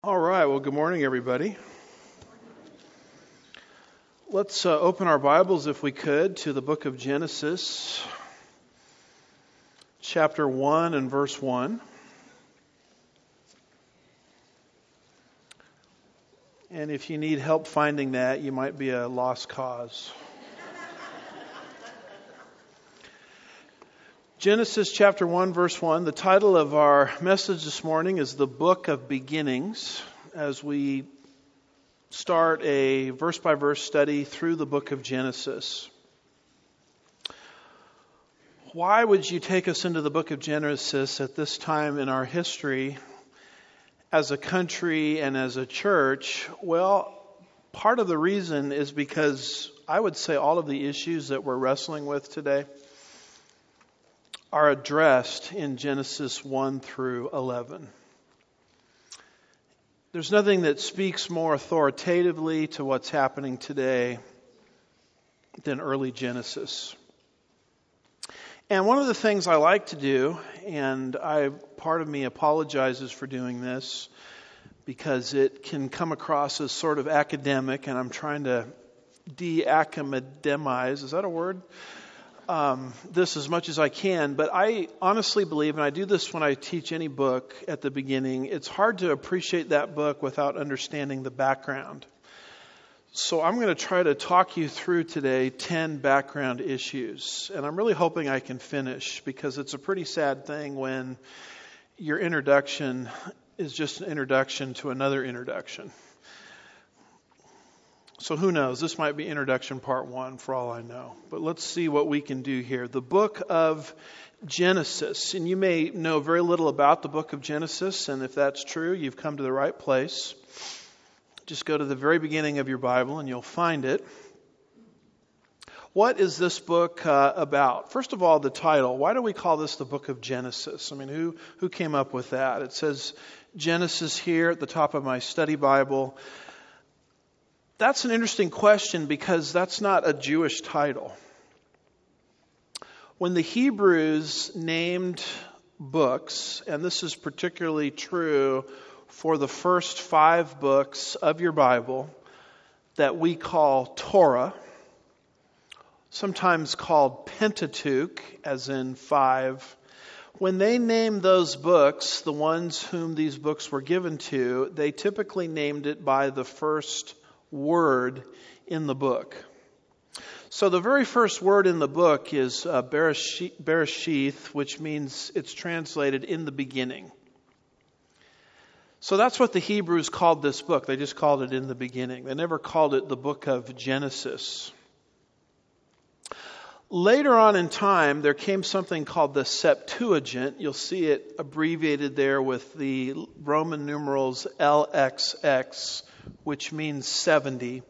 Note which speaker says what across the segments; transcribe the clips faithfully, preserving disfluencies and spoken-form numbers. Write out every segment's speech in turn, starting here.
Speaker 1: All right, well, good morning, everybody. Let's uh, open our Bibles, if we could, to the book of Genesis, chapter one and verse one. And if you need help finding that, you might be a lost cause. Genesis chapter one, verse one. The title of our message this morning is The Book of Beginnings, as we start a verse-by-verse study through the book of Genesis. Why would you take us into the book of Genesis at this time in our history as a country and as a church? Well, part of the reason is because I would say all of the issues that we're wrestling with today are addressed in Genesis one through eleven. There's nothing that speaks more authoritatively to what's happening today than early Genesis. And one of the things I like to do, and I part of me apologizes for doing this because it can come across as sort of academic, and I'm trying to de-academize, is that a word? Um, this as much as I can, but I honestly believe, and I do this when I teach any book at the beginning, it's hard to appreciate that book without understanding the background. So I'm going to try to talk you through today ten background issues, and I'm really hoping I can finish, because it's a pretty sad thing when your introduction is just an introduction to another introduction. So who knows? This might be introduction part one for all I know. But let's see what we can do here. The book of Genesis. And you may know very little about the book of Genesis. And if that's true, you've come to the right place. Just go to the very beginning of your Bible and you'll find it. What is this book uh, about? First of all, the title. Why do we call this the book of Genesis? I mean, who, who came up with that? It says Genesis here at the top of my study Bible. That's an interesting question because that's not a Jewish title. When the Hebrews named books, and this is particularly true for the first five books of your Bible that we call Torah, sometimes called Pentateuch, as in five, when they named those books, the ones whom these books were given to, they typically named it by the first word in the book. So the very first word in the book is uh, Bereshith, Bereshith, which means it's translated in the beginning. So that's what the Hebrews called this book. They just called it in the beginning. They never called it the book of Genesis. Later on in time, there came something called the Septuagint. You'll see it abbreviated there with the Roman numerals L X X, which means seventy.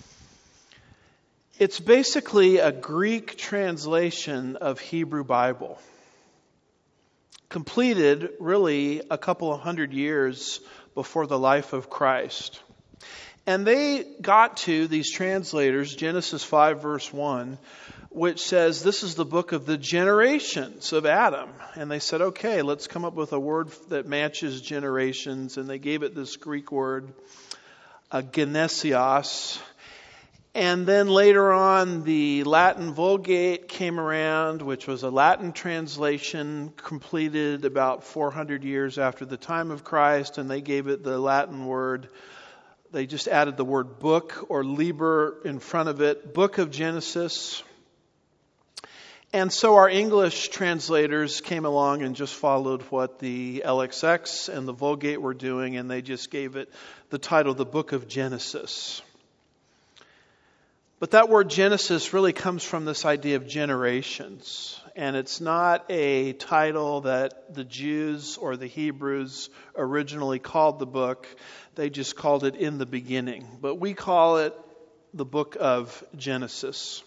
Speaker 1: It's basically a Greek translation of Hebrew Bible, completed really a couple of hundred years before the life of Christ. And they got to, these translators, Genesis five verse one, which says this is the book of the generations of Adam. And they said, okay, let's come up with a word that matches generations. And they gave it this Greek word, uh, genesios. And then later on, the Latin Vulgate came around, which was a Latin translation completed about four hundred years after the time of Christ. And they gave it the Latin word. They just added the word book or liber in front of it, Book of Genesis. And so our English translators came along and just followed what the L X X and the Vulgate were doing, and they just gave it the title, the Book of Genesis. But that word Genesis really comes from this idea of generations. And it's not a title that the Jews or the Hebrews originally called the book. They just called it in the beginning. But we call it the book of Genesis.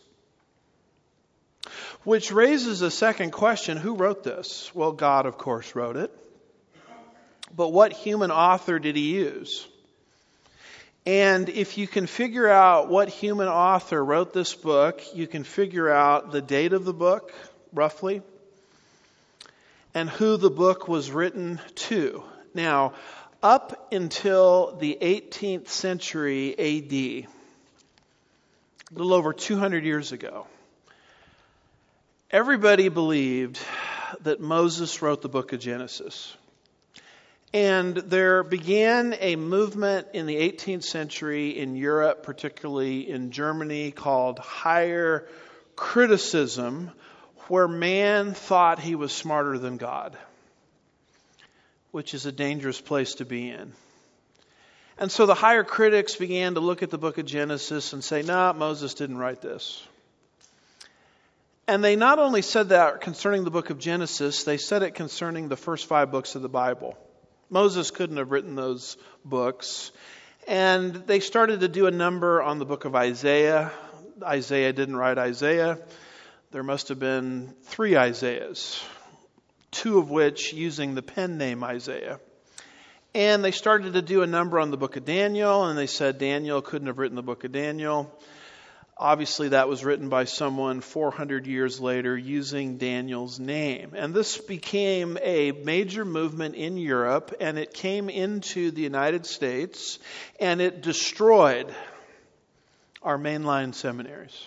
Speaker 1: Which raises a second question. Who wrote this? Well, God, of course, wrote it. But what human author did he use? And if you can figure out what human author wrote this book, you can figure out the date of the book, roughly, and who the book was written to. Now, up until the eighteenth century A D, a little over two hundred years ago, everybody believed that Moses wrote the book of Genesis. And there began a movement in the eighteenth century in Europe, particularly in Germany, called higher criticism, where man thought he was smarter than God, which is a dangerous place to be in. And so the higher critics began to look at the book of Genesis and say, no, nah, Moses didn't write this. And they not only said that concerning the book of Genesis, they said it concerning the first five books of the Bible. Moses couldn't have written those books. And they started to do a number on the book of Isaiah. Isaiah didn't write Isaiah. There must have been three Isaiahs, two of which using the pen name Isaiah. And they started to do a number on the book of Daniel, and they said Daniel couldn't have written the book of Daniel. Obviously, that was written by someone four hundred years later using Daniel's name. And this became a major movement in Europe, and it came into the United States, and it destroyed our mainline seminaries.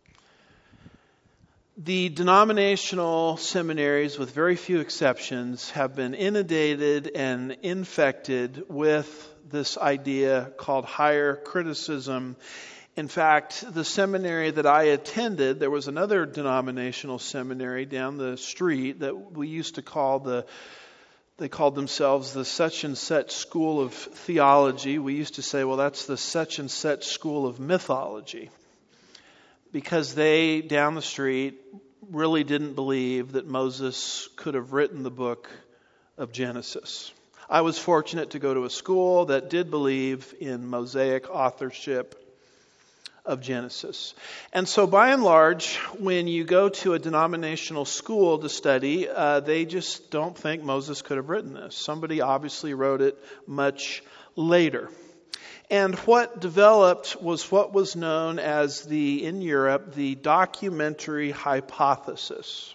Speaker 1: The denominational seminaries, with very few exceptions, have been inundated and infected with this idea called higher criticism. In fact, the seminary that I attended, there was another denominational seminary down the street that we used to call the, they called themselves the such and such school of theology. We used to say, well, that's the such and such school of mythology. Because they, down the street, really didn't believe that Moses could have written the book of Genesis. I was fortunate to go to a school that did believe in Mosaic authorship of Genesis. And so by and large, when you go to a denominational school to study, uh, they just don't think Moses could have written this. Somebody obviously wrote it much later. And what developed was what was known as the, in Europe, the documentary hypothesis.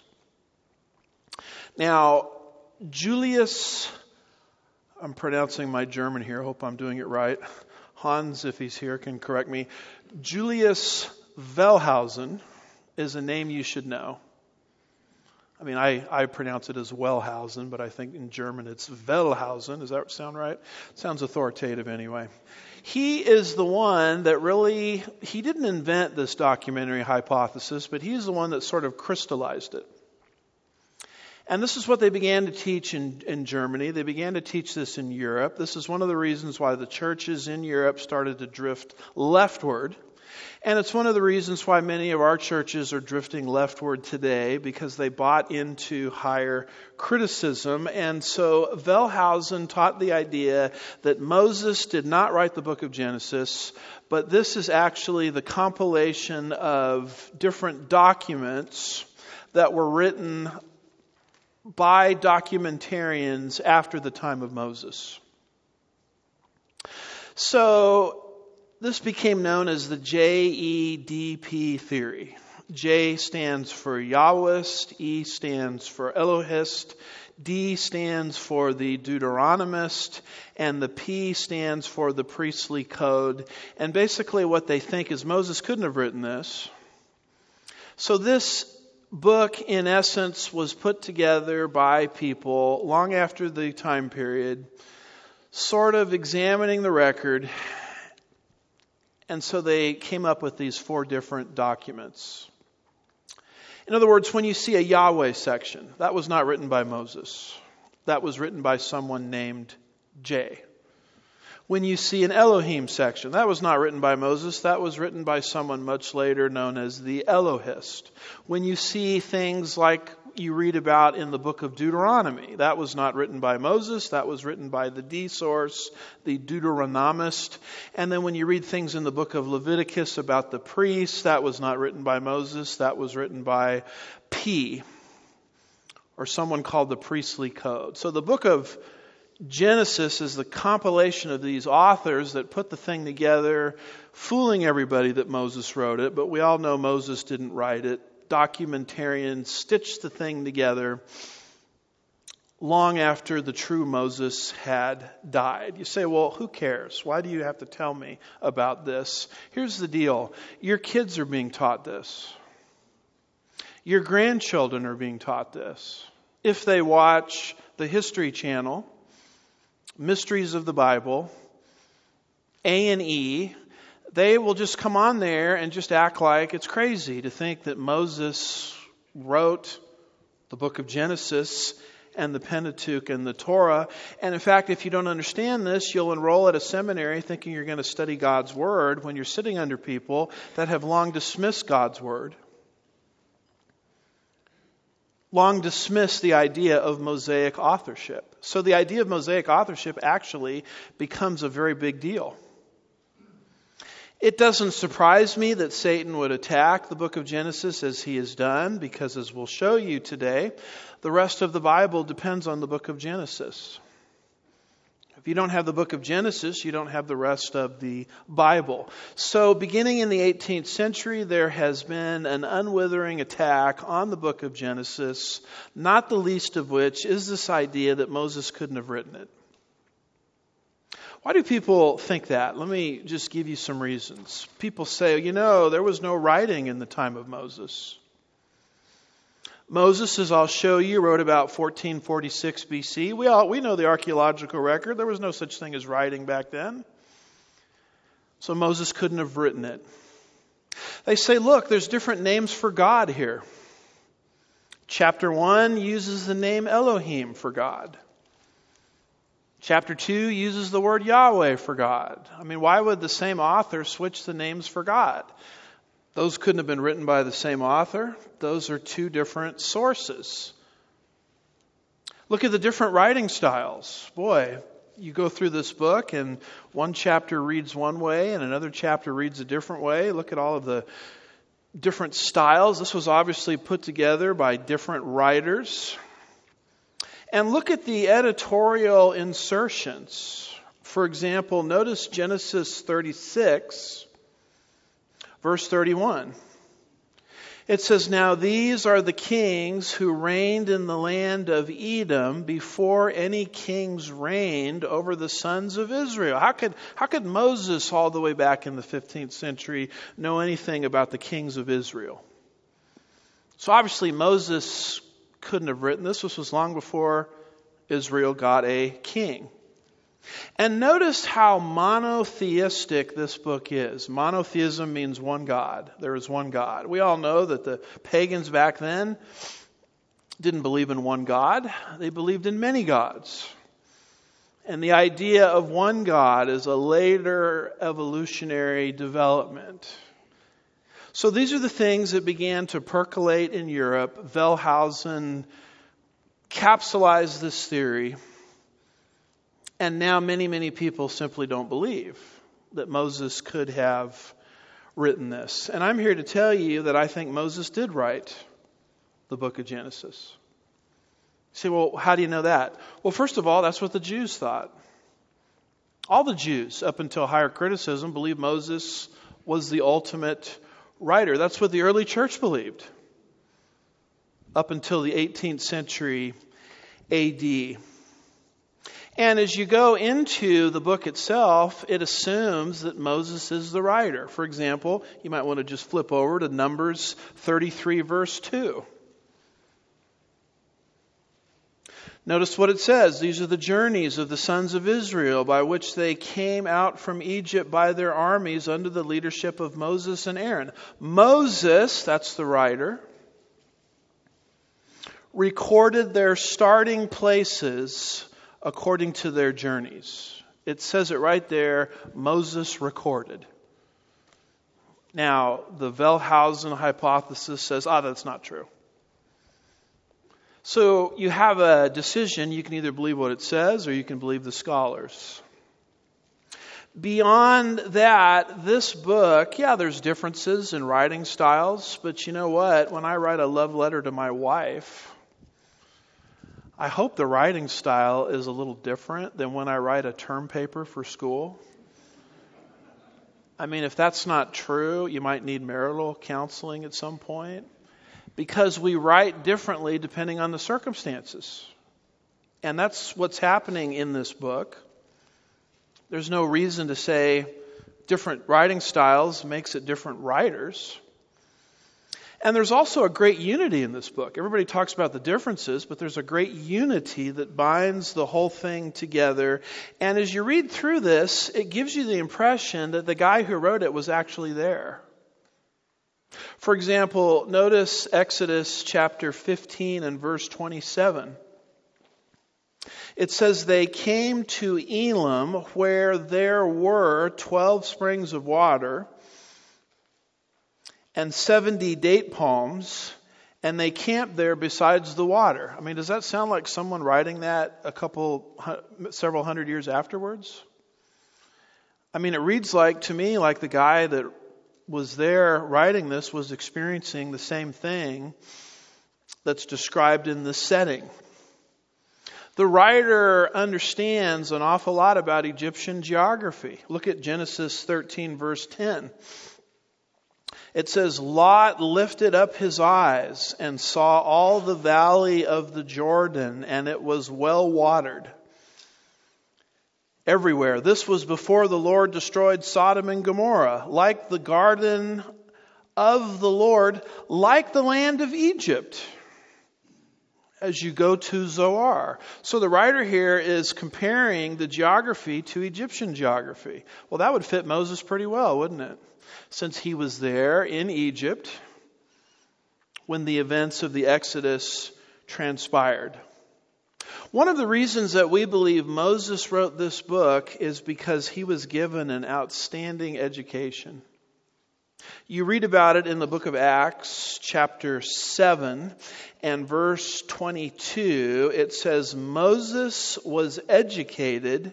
Speaker 1: Now, Julius, I'm pronouncing my German here, I hope I'm doing it right. Hans, if he's here, can correct me. Julius Wellhausen is a name you should know. I mean, I, I pronounce it as Wellhausen, but I think in German it's Wellhausen. Does that sound right? Sounds authoritative anyway. He is the one that really, he didn't invent this documentary hypothesis, but he's the one that sort of crystallized it. And this is what they began to teach in, in Germany. They began to teach this in Europe. This is one of the reasons why the churches in Europe started to drift leftward. And it's one of the reasons why many of our churches are drifting leftward today, because they bought into higher criticism. And so Wellhausen taught the idea that Moses did not write the book of Genesis, but this is actually the compilation of different documents that were written by documentarians after the time of Moses. So this became known as the J E D P theory. J stands for Yahwist, E stands for Elohist, D stands for the Deuteronomist, and the P stands for the priestly code. And basically what they think is Moses couldn't have written this. So this book, in essence, was put together by people long after the time period, sort of examining the record. And so they came up with these four different documents. In other words, when you see a Yahweh section, that was not written by Moses. That was written by someone named J. When you see an Elohim section, that was not written by Moses. That was written by someone much later known as the Elohist. When you see things like you read about in the book of Deuteronomy, that was not written by Moses. That was written by the D source, the Deuteronomist. And then when you read things in the book of Leviticus about the priests, that was not written by Moses. That was written by P, or someone called the priestly code. So the book of Genesis is the compilation of these authors that put the thing together, fooling everybody that Moses wrote it, but we all know Moses didn't write it. Documentarians stitched the thing together long after the true Moses had died. You say, well, who cares? Why do you have to tell me about this? Here's the deal. Your kids are being taught this. Your grandchildren are being taught this. If they watch the History Channel, Mysteries of the Bible, A and E, they will just come on there and just act like it's crazy to think that Moses wrote the book of Genesis and the Pentateuch and the Torah. And in fact, if you don't understand this, you'll enroll at a seminary thinking you're going to study God's Word when you're sitting under people that have long dismissed God's Word. Long dismissed the idea of Mosaic authorship. So the idea of Mosaic authorship actually becomes a very big deal. It doesn't surprise me that Satan would attack the book of Genesis as he has done, because as we'll show you today, the rest of the Bible depends on the book of Genesis. If you don't have the book of Genesis, you don't have the rest of the Bible. So beginning in the eighteenth century, there has been an unwithering attack on the book of Genesis, not the least of which is this idea that Moses couldn't have written it. Why do people think that? Let me just give you some reasons. People say, you know, there was no writing in the time of Moses. Moses, as I'll show you, wrote about fourteen forty-six B C. We all we know the archaeological record. There was no such thing as writing back then. So Moses couldn't have written it. They say, look, there's different names for God here. Chapter one uses the name Elohim for God. Chapter two uses the word Yahweh for God. I mean, why would the same author switch the names for God? Those couldn't have been written by the same author. Those are two different sources. Look at the different writing styles. Boy, you go through this book and one chapter reads one way and another chapter reads a different way. Look at all of the different styles. This was obviously put together by different writers. And look at the editorial insertions. For example, notice Genesis thirty-six, verse thirty-one. It says, now these are the kings who reigned in the land of Edom before any kings reigned over the sons of Israel. How could, how could Moses, all the way back in the fifteenth century, know anything about the kings of Israel? So obviously Moses couldn't have written this. This was long before Israel got a king. And notice how monotheistic this book is. Monotheism means one God. There is one God. We all know that the pagans back then didn't believe in one God. They believed in many gods. And the idea of one God is a later evolutionary development. So these are the things that began to percolate in Europe. Wellhausen capsulized this theory. And now many, many people simply don't believe that Moses could have written this. And I'm here to tell you that I think Moses did write the book of Genesis. You say, well, how do you know that? Well, first of all, that's what the Jews thought. All the Jews, up until higher criticism, believed Moses was the ultimate writer. That's what the early church believed up until the eighteenth century A D. And as you go into the book itself, it assumes that Moses is the writer. For example, you might want to just flip over to Numbers thirty-three, verse two. Notice what it says. These are the journeys of the sons of Israel by which they came out from Egypt by their armies under the leadership of Moses and Aaron. Moses, that's the writer, recorded their starting places according to their journeys. It says it right there, Moses recorded. Now, the Wellhausen hypothesis says, ah, that's not true. So you have a decision. You can either believe what it says or you can believe the scholars. Beyond that, this book, yeah, there's differences in writing styles, but you know what? When I write a love letter to my wife, I hope the writing style is a little different than when I write a term paper for school. I mean, if that's not true, you might need marital counseling at some point. Because we write differently depending on the circumstances. And that's what's happening in this book. There's no reason to say different writing styles makes it different writers. And there's also a great unity in this book. Everybody talks about the differences, but there's a great unity that binds the whole thing together. And as you read through this, it gives you the impression that the guy who wrote it was actually there. For example, notice Exodus chapter fifteen and verse twenty-seven. It says, they came to Elim where there were twelve springs of water and seventy date palms, and they camped there besides the water. I mean, does that sound like someone writing that a couple, several hundred years afterwards? I mean, it reads like, to me, like the guy that was there writing this was experiencing the same thing that's described in this setting. The writer understands an awful lot about Egyptian geography. Look at Genesis thirteen, verse ten. It says, Lot lifted up his eyes and saw all the valley of the Jordan, and it was well watered everywhere. This was before the Lord destroyed Sodom and Gomorrah, like the garden of the Lord, like the land of Egypt, as you go to Zoar. So the writer here is comparing the geography to Egyptian geography. Well, that would fit Moses pretty well, wouldn't it? Since he was there in Egypt when the events of the Exodus transpired. One of the reasons that we believe Moses wrote this book is because he was given an outstanding education. You read about it in the book of Acts, chapter seven, and verse twenty-two. It says, Moses was educated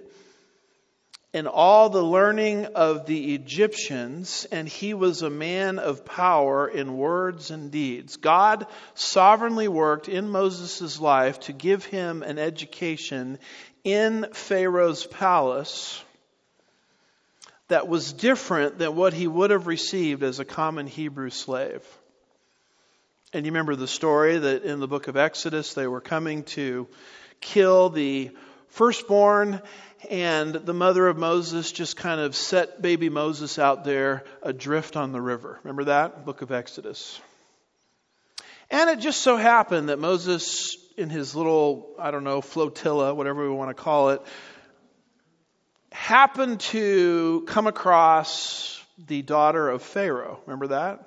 Speaker 1: in all the learning of the Egyptians, and he was a man of power in words and deeds. God sovereignly worked in Moses' life to give him an education in Pharaoh's palace that was different than what he would have received as a common Hebrew slave. And you remember the story that in the book of Exodus, they were coming to kill the firstborn, and the mother of Moses just kind of set baby Moses out there adrift on the river. Remember that? Book of Exodus. And it just so happened that Moses, in his little, I don't know, flotilla, whatever we want to call it, happened to come across the daughter of Pharaoh. Remember that?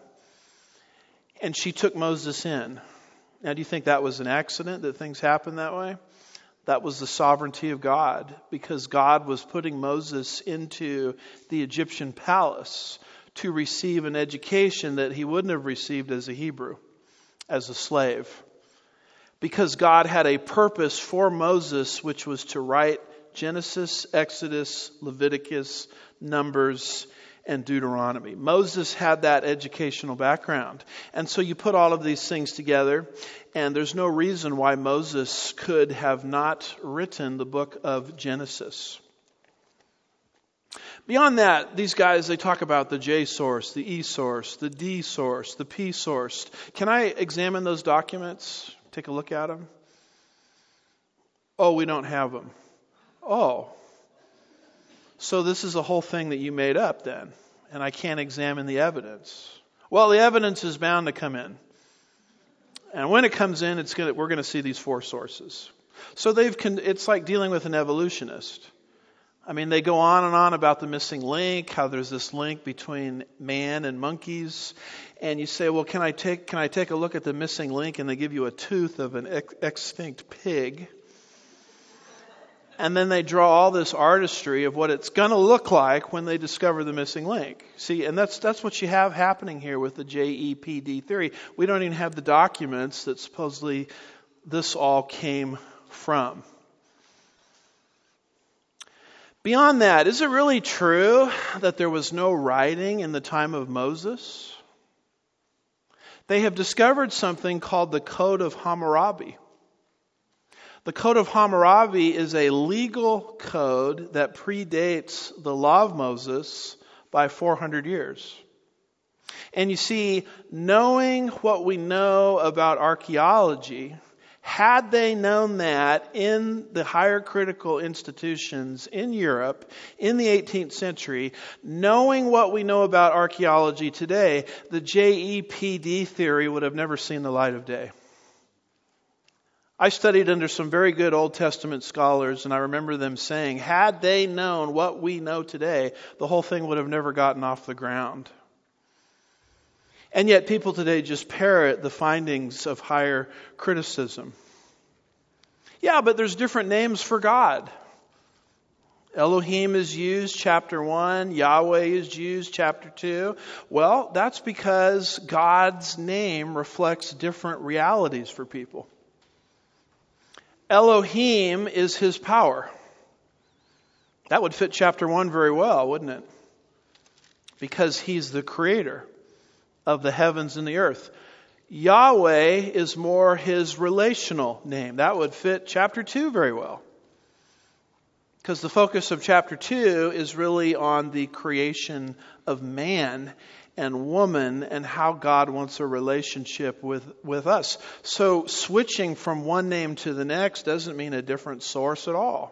Speaker 1: And she took Moses in. Now, do you think that was an accident that things happened that way? That was the sovereignty of God, because God was putting Moses into the Egyptian palace to receive an education that he wouldn't have received as a Hebrew, as a slave. Because God had a purpose for Moses, which was to write Genesis, Exodus, Leviticus, Numbers, and Deuteronomy. Moses had that educational background. And so you put all of these things together, and there's no reason why Moses could have not written the book of Genesis. Beyond that, these guys, they talk about the J source, the E source, the D source, the P source. Can I examine those documents? Take a look at them? Oh, we don't have them. Oh. So this is a whole thing that you made up then, and I can't examine the evidence. Well, the evidence is bound to come in. And when it comes in, it's gonna, we're going to see these four sources. So they've it's like dealing with an evolutionist. I mean, they go on and on about the missing link, how there's this link between man and monkeys. And you say, well, can I take can I take a look at the missing link? And they give you a tooth of an ex- extinct pig. And then they draw all this artistry of what it's going to look like when they discover the missing link. See, and that's that's what you have happening here with the J E P D theory. We don't even have the documents that supposedly this all came from. Beyond that, is it really true that there was no writing in the time of Moses? They have discovered something called the Code of Hammurabi. The Code of Hammurabi is a legal code that predates the law of Moses by four hundred years. And you see, knowing what we know about archaeology, Had they known that in the higher critical institutions in Europe in the eighteenth century, knowing what we know about archaeology today, the J E P D theory would have never seen the light of day. I studied under some very good Old Testament scholars, and I remember them saying, had they known what we know today, the whole thing would have never gotten off the ground. And yet people today just parrot the findings of higher criticism. Yeah, but there's different names for God. Elohim is used, chapter one. Yahweh is used, chapter two. Well, that's because God's name reflects different realities for people. Elohim is His power. That would fit chapter one very well, wouldn't it? Because He's the creator of the heavens and the earth. Yahweh is more His relational name. That would fit chapter two very well. Because the focus of chapter two is really on the creation of man and woman and how God wants a relationship with, with us. So switching from one name to the next doesn't mean a different source at all.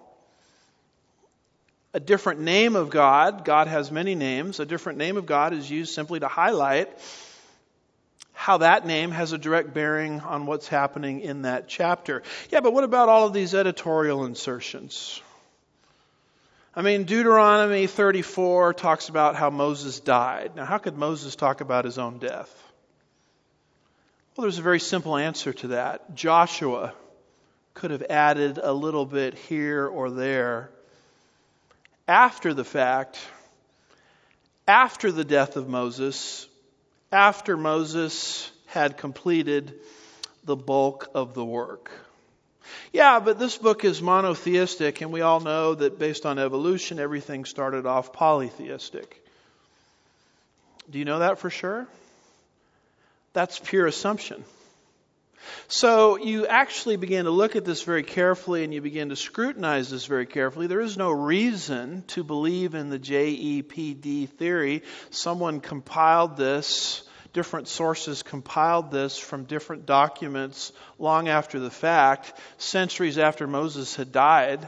Speaker 1: A different name of God, God has many names, a different name of God is used simply to highlight how that name has a direct bearing on what's happening in that chapter. Yeah, but what about all of these editorial insertions? I mean, Deuteronomy thirty-four talks about how Moses died. Now, how could Moses talk about his own death? Well, there's a very simple answer to that. Joshua could have added a little bit here or there after the fact, after the death of Moses, after Moses had completed the bulk of the work. Yeah, but this book is monotheistic, and we all know that based on evolution, everything started off polytheistic. Do you know that for sure? That's pure assumption. So you actually begin to look at this very carefully, and you begin to scrutinize this very carefully. There is no reason to believe in the J E P D theory. Someone compiled this. Different sources compiled this from different documents long after the fact, centuries after Moses had died.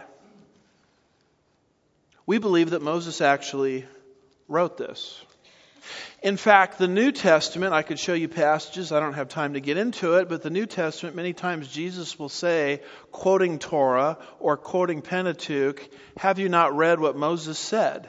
Speaker 1: We believe that Moses actually wrote this. In fact, the New Testament, I could show you passages, I don't have time to get into it, but the New Testament, many times Jesus will say, quoting Torah or quoting Pentateuch, have you not read what Moses said?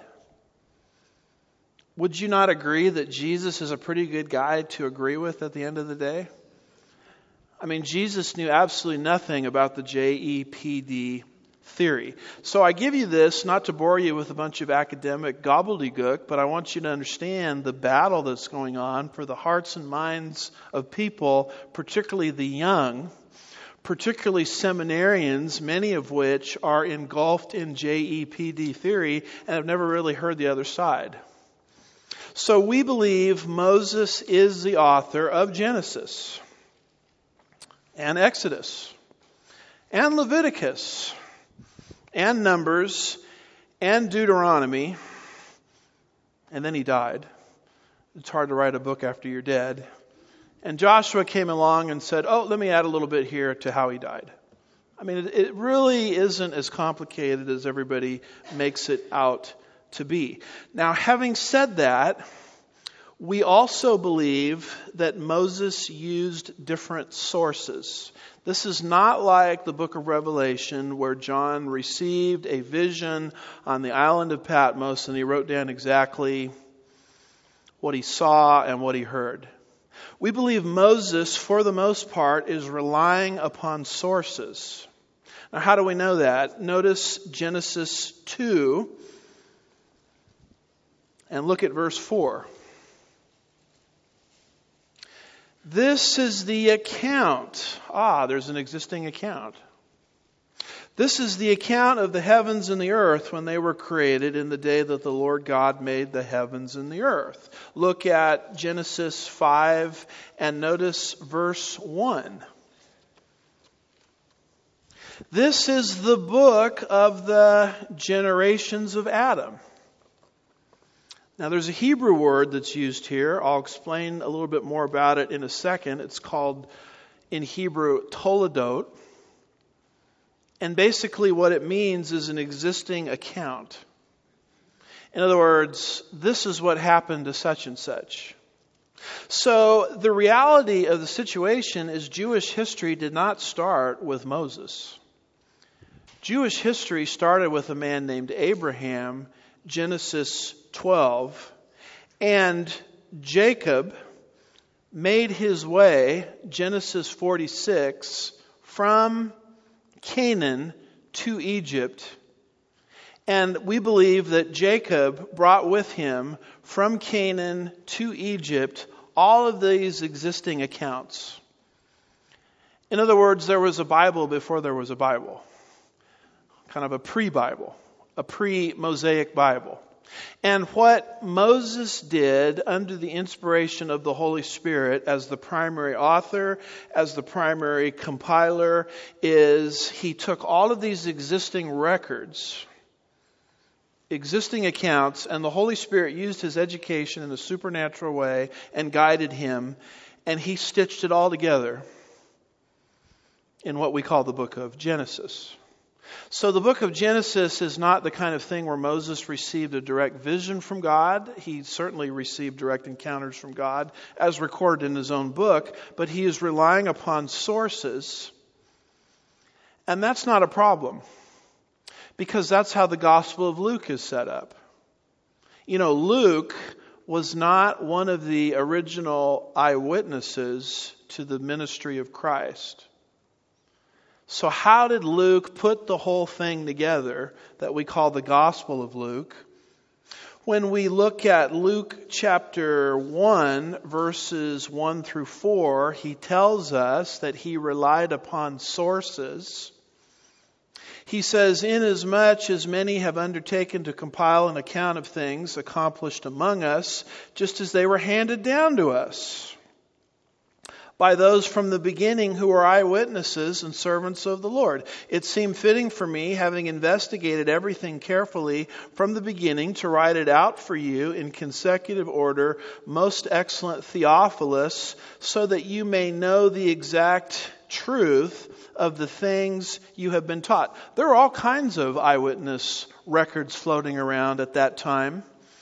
Speaker 1: Would you not agree that Jesus is a pretty good guy to agree with at the end of the day? I mean, Jesus knew absolutely nothing about the J E P D theory. So I give you this not to bore you with a bunch of academic gobbledygook, but I want you to understand the battle that's going on for the hearts and minds of people, particularly the young, particularly seminarians, many of which are engulfed in J E P D theory and have never really heard the other side. So we believe Moses is the author of Genesis and Exodus and Leviticus and Numbers and Deuteronomy. And then he died. It's hard to write a book after you're dead. And Joshua came along and said, oh, let me add a little bit here to how he died. I mean, it, it really isn't as complicated as everybody makes it out to be. Now, having said that, we also believe that Moses used different sources. This is not like the book of Revelation where John received a vision on the island of Patmos and he wrote down exactly what he saw and what he heard. We believe Moses, for the most part, is relying upon sources. Now, how do we know that? Notice Genesis two. And look at verse four. This is the account. Ah, there's an existing account. This is the account of the heavens and the earth when they were created in the day that the Lord God made the heavens and the earth. Look at Genesis five and notice verse one. This is the book of the generations of Adam. Now there's a Hebrew word that's used here. I'll explain a little bit more about it in a second. It's called in Hebrew toledot. And basically what it means is an existing account. In other words, this is what happened to such and such. So the reality of the situation is Jewish history did not start with Moses. Jewish history started with a man named Abraham, Genesis twelve, and Jacob made his way, Genesis forty-six, from Canaan to Egypt. And we believe that Jacob brought with him from Canaan to Egypt all of these existing accounts. In other words, there was a Bible before there was a Bible. Kind of a pre-Bible, a pre-Mosaic Bible. And what Moses did under the inspiration of the Holy Spirit as the primary author, as the primary compiler, is he took all of these existing records, existing accounts, and the Holy Spirit used his education in a supernatural way and guided him, and he stitched it all together in what we call the book of Genesis. So the book of Genesis is not the kind of thing where Moses received a direct vision from God. He certainly received direct encounters from God as recorded in his own book, but he is relying upon sources. And that's not a problem, because that's how the Gospel of Luke is set up. You know, Luke was not one of the original eyewitnesses to the ministry of Christ. So how did Luke put the whole thing together that we call the Gospel of Luke? When we look at Luke chapter one, verses one through four, he tells us that he relied upon sources. He says, "Inasmuch as many have undertaken to compile an account of things accomplished among us, just as they were handed down to us by those from the beginning who are eyewitnesses and servants of the Lord. It seemed fitting for me, having investigated everything carefully from the beginning, to write it out for you in consecutive order, most excellent Theophilus, so that you may know the exact truth of the things you have been taught." There are all kinds of eyewitness records floating around at that time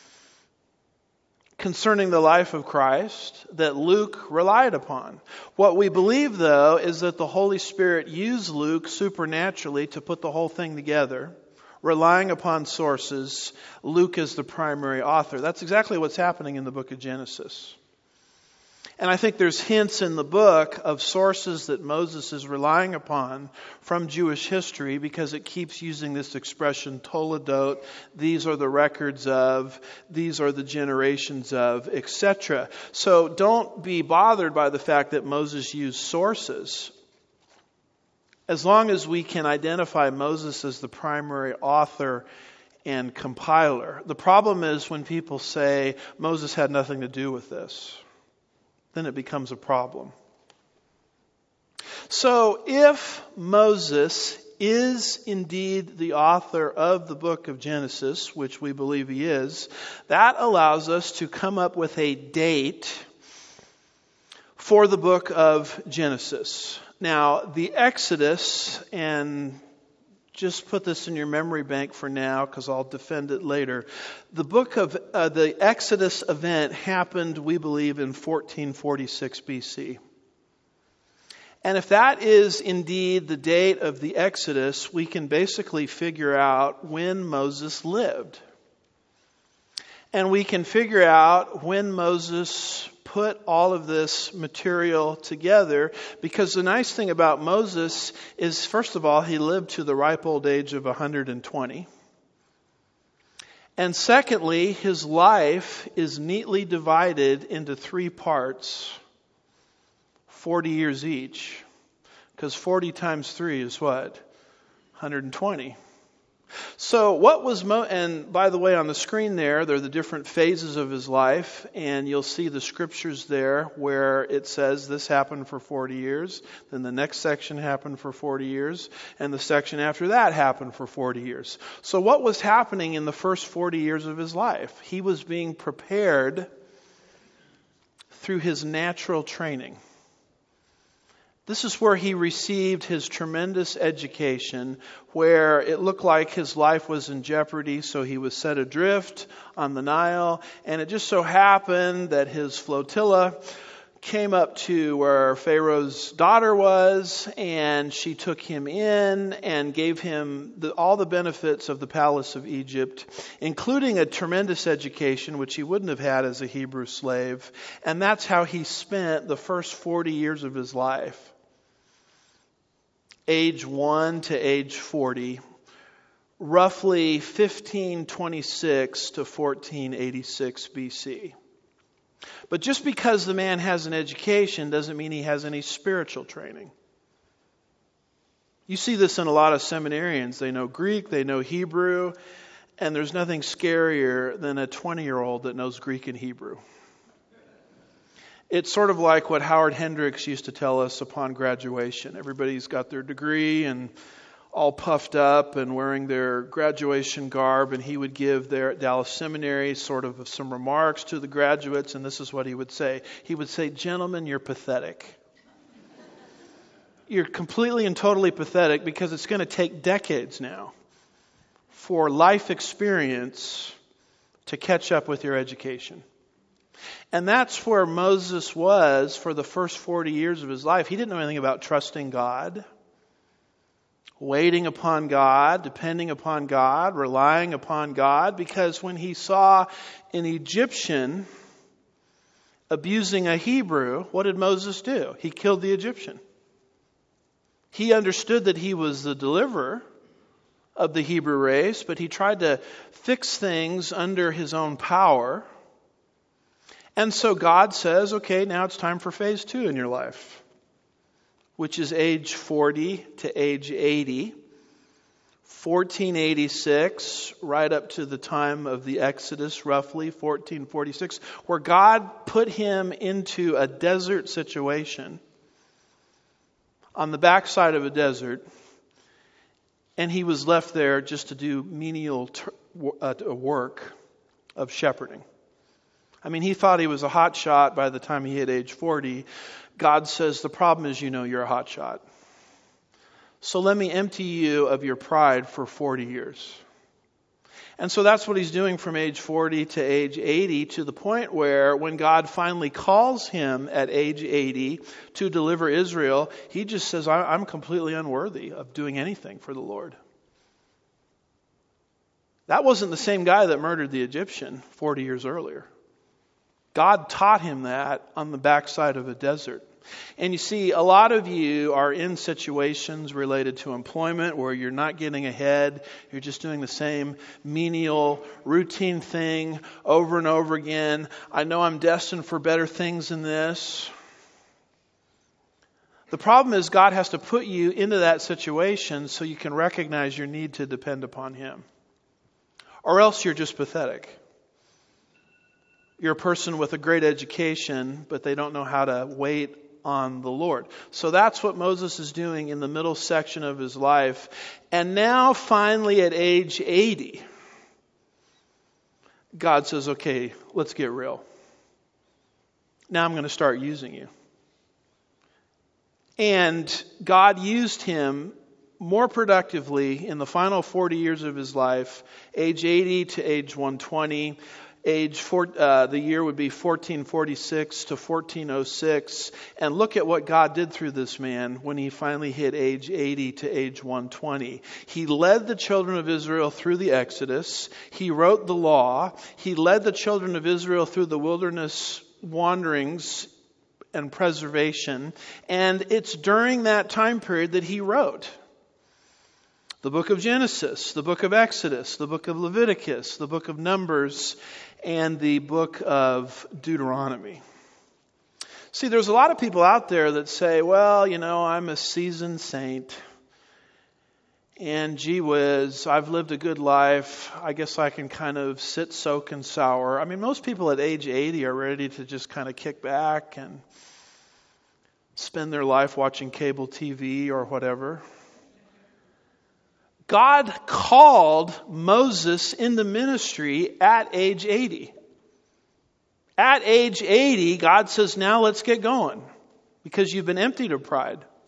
Speaker 1: concerning the life of Christ that Luke relied upon. What we believe, though, is that the Holy Spirit used Luke supernaturally to put the whole thing together, relying upon sources. Luke is the primary author. That's exactly what's happening in the book of Genesis. And I think there's hints in the book of sources that Moses is relying upon from Jewish history, because it keeps using this expression, toledot, these are the records of, these are the generations of, et cetera. So don't be bothered by the fact that Moses used sources. As long as we can identify Moses as the primary author and compiler. The problem is when people say Moses had nothing to do with this. Then it becomes a problem. So if Moses is indeed the author of the book of Genesis, which we believe he is, that allows us to come up with a date for the book of Genesis. Now, the Exodus, and just put this in your memory bank for now because I'll defend it later. The book of uh, the Exodus event happened, we believe, in fourteen forty-six B C. And if that is indeed the date of the Exodus, we can basically figure out when Moses lived. And we can figure out when Moses put all of this material together, because the nice thing about Moses is, first of all, he lived to the ripe old age of one hundred twenty. And secondly, his life is neatly divided into three parts, forty years each. Because forty times three is what? one hundred twenty. So what was, Mo- and by the way, on the screen there, there are the different phases of his life, and you'll see the scriptures there where it says this happened for forty years, then the next section happened for forty years, and the section after that happened for forty years. So what was happening in the first forty years of his life? He was being prepared through his natural training. This is where he received his tremendous education, where it looked like his life was in jeopardy, so he was set adrift on the Nile. And it just so happened that his flotilla came up to where Pharaoh's daughter was, and she took him in and gave him the, all the benefits of the palace of Egypt, including a tremendous education, which he wouldn't have had as a Hebrew slave. And that's how he spent the first forty years of his life. Age one to age forty, roughly fifteen twenty-six to fourteen eighty-six B C. But just because the man has an education doesn't mean he has any spiritual training. You see this in a lot of seminarians. They know Greek, they know Hebrew, and there's nothing scarier than a twenty-year-old that knows Greek and Hebrew. It's sort of like what Howard Hendricks used to tell us upon graduation. Everybody's got their degree and all puffed up and wearing their graduation garb, and he would give there at Dallas Seminary sort of some remarks to the graduates, and this is what he would say. He would say, "Gentlemen, you're pathetic. You're completely and totally pathetic because it's going to take decades now for life experience to catch up with your education." And that's where Moses was for the first forty years of his life. He didn't know anything about trusting God, waiting upon God, depending upon God, relying upon God, because when he saw an Egyptian abusing a Hebrew, what did Moses do? He killed the Egyptian. He understood that he was the deliverer of the Hebrew race, but he tried to fix things under his own power. And so God says, okay, now it's time for phase two in your life, which is age forty to age eighty, fourteen eighty-six, right up to the time of the Exodus, roughly, fourteen forty-six, where God put him into a desert situation on the backside of a desert, and he was left there just to do menial ter- uh, work of shepherding. I mean, he thought he was a hot shot by the time he hit age forty. God says, the problem is, you know, you're a hot shot. So let me empty you of your pride for forty years. And so that's what he's doing from age forty to age eighty, to the point where when God finally calls him at age eighty to deliver Israel, he just says, I'm completely unworthy of doing anything for the Lord. That wasn't the same guy that murdered the Egyptian forty years earlier. God taught him that on the backside of a desert. And you see, a lot of you are in situations related to employment where you're not getting ahead. You're just doing the same menial, routine thing over and over again. I know I'm destined for better things than this. The problem is God has to put you into that situation so you can recognize your need to depend upon Him. Or else you're just pathetic. You're a person with a great education, but they don't know how to wait on the Lord. So that's what Moses is doing in the middle section of his life. And now finally at age eighty, God says, okay, let's get real. Now I'm going to start using you. And God used him more productively in the final forty years of his life, age eighty to age one twenty. Age four, uh, the year would be fourteen forty-six to fourteen oh six. And look at what God did through this man when he finally hit age eighty to age one twenty. He led the children of Israel through the Exodus. He wrote the law. He led the children of Israel through the wilderness wanderings and preservation. And it's during that time period that he wrote the book of Genesis, the book of Exodus, the book of Leviticus, the book of Numbers, and the book of Deuteronomy. See, there's a lot of people out there that say, well, you know, I'm a seasoned saint. And gee whiz, I've lived a good life. I guess I can kind of sit, soak, and sour. I mean, most people at age eighty are ready to just kind of kick back and spend their life watching cable T V or whatever. God called Moses into ministry at age eighty. At age eighty, God says, now let's get going. Because you've been emptied of pride.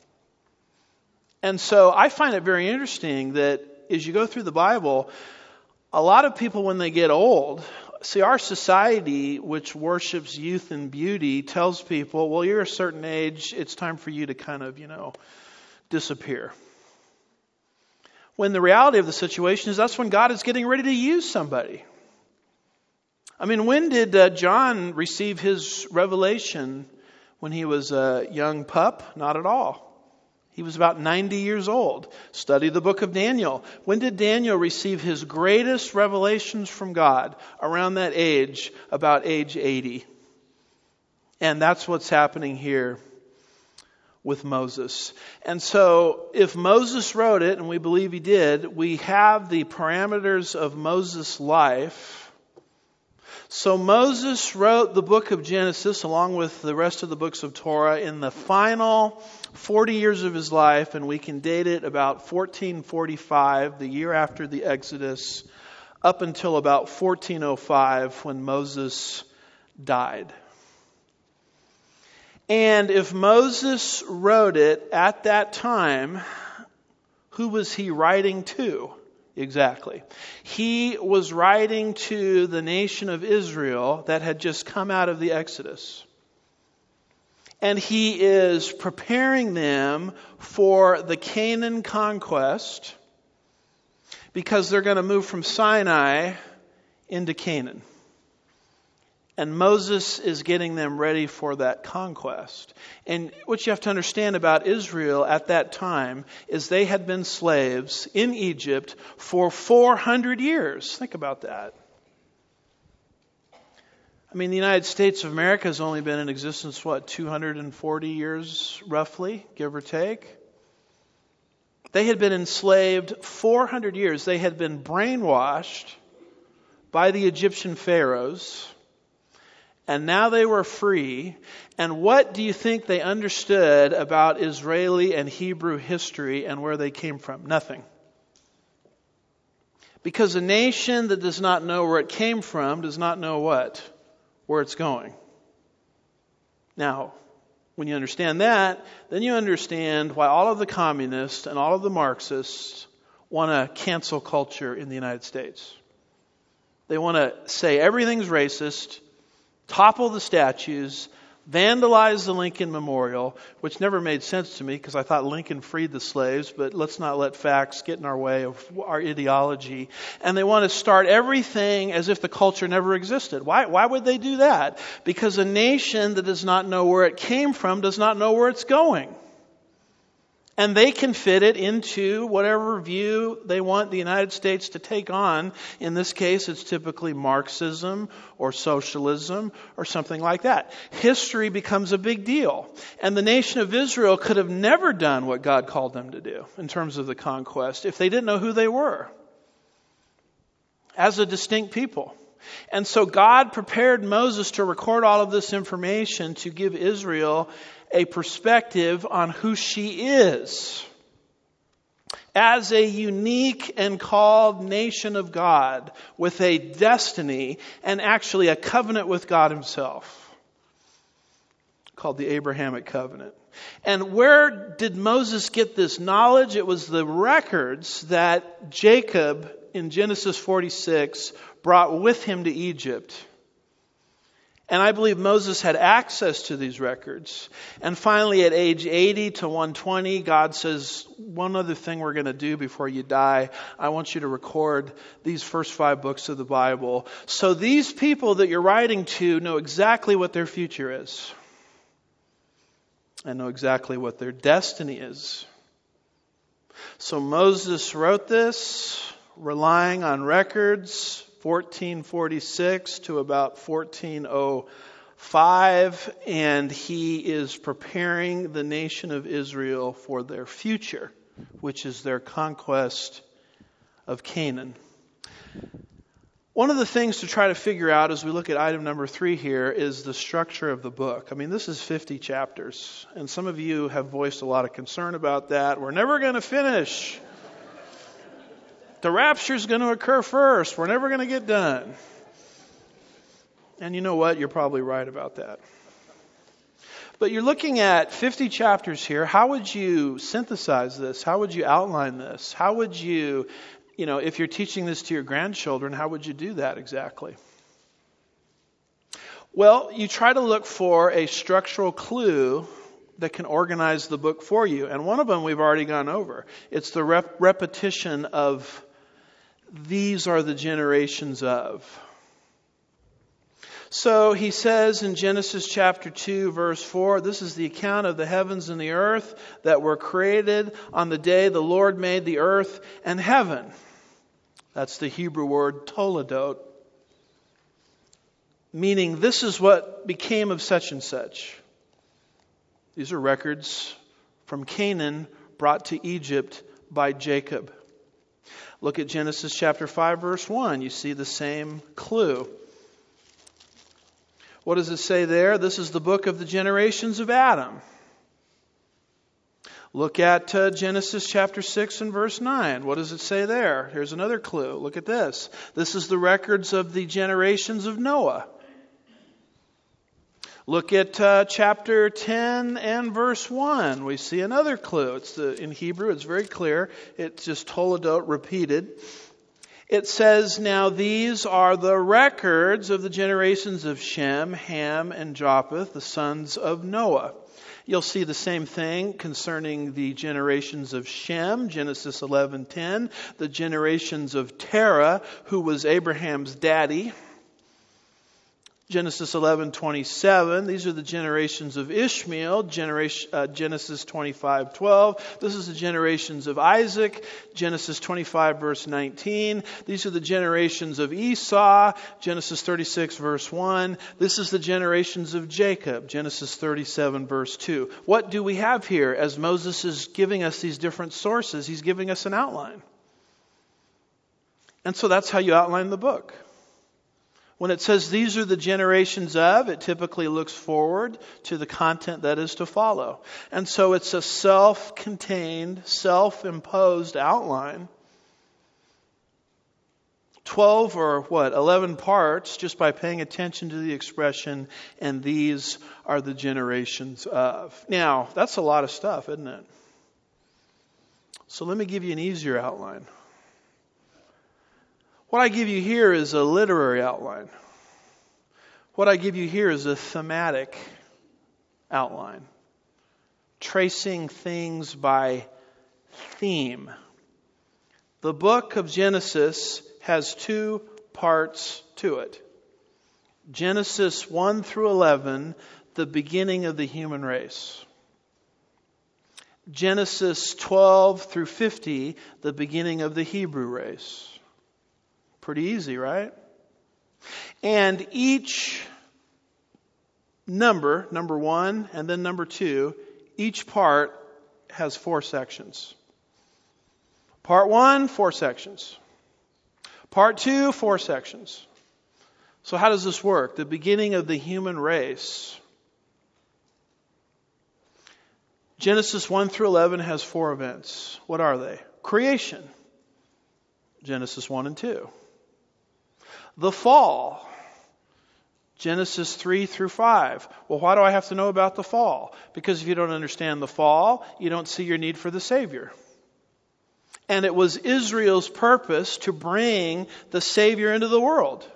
Speaker 1: And so I find it very interesting that as you go through the Bible, a lot of people when they get old, see our society, which worships youth and beauty, tells people, well, you're a certain age, it's time for you to kind of, you know, disappear. When the reality of the situation is that's when God is getting ready to use somebody. I mean, when did uh, John receive his revelation? When he was a young pup? Not at all. He was about ninety years old. Study the book of Daniel. When did Daniel receive his greatest revelations from God? Around that age, about age eighty. And that's what's happening here with Moses. And so, if Moses wrote it, and we believe he did, we have the parameters of Moses' life. So Moses wrote the book of Genesis along with the rest of the books of Torah in the final forty years of his life, and we can date it about fourteen forty-five, the year after the Exodus, up until about fourteen oh five when Moses died. And if Moses wrote it at that time, who was he writing to? Exactly. He was writing to the nation of Israel that had just come out of the Exodus. And he is preparing them for the Canaan conquest because they're going to move from Sinai into Canaan. And Moses is getting them ready for that conquest. And what you have to understand about Israel at that time is they had been slaves in Egypt for four hundred years. Think about that. I mean, the United States of America has only been in existence, what, two hundred forty years roughly, give or take? They had been enslaved four hundred years. They had been brainwashed by the Egyptian pharaohs. And now they were free. And what do you think they understood about Israeli and Hebrew history and where they came from? Nothing. Because a nation that does not know where it came from does not know what? Where it's going. Now, when you understand that, then you understand why all of the communists and all of the Marxists want to cancel culture in the United States. They want to say everything's racist, topple the statues, vandalize the Lincoln Memorial, which never made sense to me because I thought Lincoln freed the slaves, but let's not let facts get in our way of our ideology. And they want to start everything as if the culture never existed. Why, why would they do that? Because a nation that does not know where it came from does not know where it's going. And they can fit it into whatever view they want the United States to take on. In this case, it's typically Marxism or socialism or something like that. History becomes a big deal. And the nation of Israel could have never done what God called them to do in terms of the conquest if they didn't know who they were as a distinct people. And so God prepared Moses to record all of this information to give Israel a perspective on who she is as a unique and called nation of God with a destiny and actually a covenant with God himself called the Abrahamic covenant. And where did Moses get this knowledge? It was the records that Jacob in Genesis forty-six brought with him to Egypt. And I believe Moses had access to these records. And finally, at age eighty to one twenty, God says, one other thing we're going to do before you die. I want you to record these first five books of the Bible. So these people that you're writing to know exactly what their future is. And know exactly what their destiny is. So Moses wrote this, relying on records, fourteen forty-six to about fourteen oh five, and he is preparing the nation of Israel for their future, which is their conquest of Canaan. One of the things to try to figure out as we look at item number three here is the structure of the book. I mean, this is fifty chapters, and some of you have voiced a lot of concern about that. We're never going to finish. The rapture's going to occur first. We're never going to get done. And you know what? You're probably right about that. But you're looking at fifty chapters here. How would you synthesize this? How would you outline this? How would you, you know, if you're teaching this to your grandchildren, how would you do that exactly? Well, you try to look for a structural clue that can organize the book for you. And one of them we've already gone over. It's the rep- repetition of these are the generations of. So he says in Genesis chapter two, verse four, this is the account of the heavens and the earth that were created on the day the Lord made the earth and heaven. That's the Hebrew word toledot, meaning this is what became of such and such. These are records from Canaan brought to Egypt by Jacob. Look at Genesis chapter five, verse one. You see the same clue. What does it say there? This is the book of the generations of Adam. Look at uh, Genesis chapter six and verse nine. What does it say there? Here's another clue. Look at this. This is the records of the generations of Noah. Look at uh, chapter ten and verse one. We see another clue. It's the, in Hebrew, it's very clear. It's just toledot repeated. It says, now these are the records of the generations of Shem, Ham, and Japheth, the sons of Noah. You'll see the same thing concerning the generations of Shem, Genesis eleven ten, the generations of Terah, who was Abraham's daddy. Genesis eleven twenty-seven. These are the generations of Ishmael. Generation, uh, Genesis twenty-five twelve. This is the generations of Isaac. Genesis twenty-five verse nineteen. These are the generations of Esau. Genesis thirty-six verse one. This is the generations of Jacob. Genesis thirty-seven verse two. What do we have here? As Moses is giving us these different sources, he's giving us an outline. And so that's how you outline the book. When it says these are the generations of, it typically looks forward to the content that is to follow. And so it's a self-contained, self-imposed outline. Twelve or what, eleven parts just by paying attention to the expression, and these are the generations of. Now, that's a lot of stuff, isn't it? So let me give you an easier outline. What I give you here is a literary outline. What I give you here is a thematic outline. Tracing things by theme. The book of Genesis has two parts to it. Genesis one through eleven, the beginning of the human race. Genesis twelve through fifty, the beginning of the Hebrew race. Pretty easy, right? And each number, number one and then number two, each part has four sections. Part one, four sections. Part two, four sections. So how does this work? The beginning of the human race. Genesis one through eleven has four events. What are they? Creation. Genesis one and two. The fall, Genesis three through five. Well, why do I have to know about the fall? Because if you don't understand the fall, you don't see your need for the Savior. And it was Israel's purpose to bring the Savior into the world.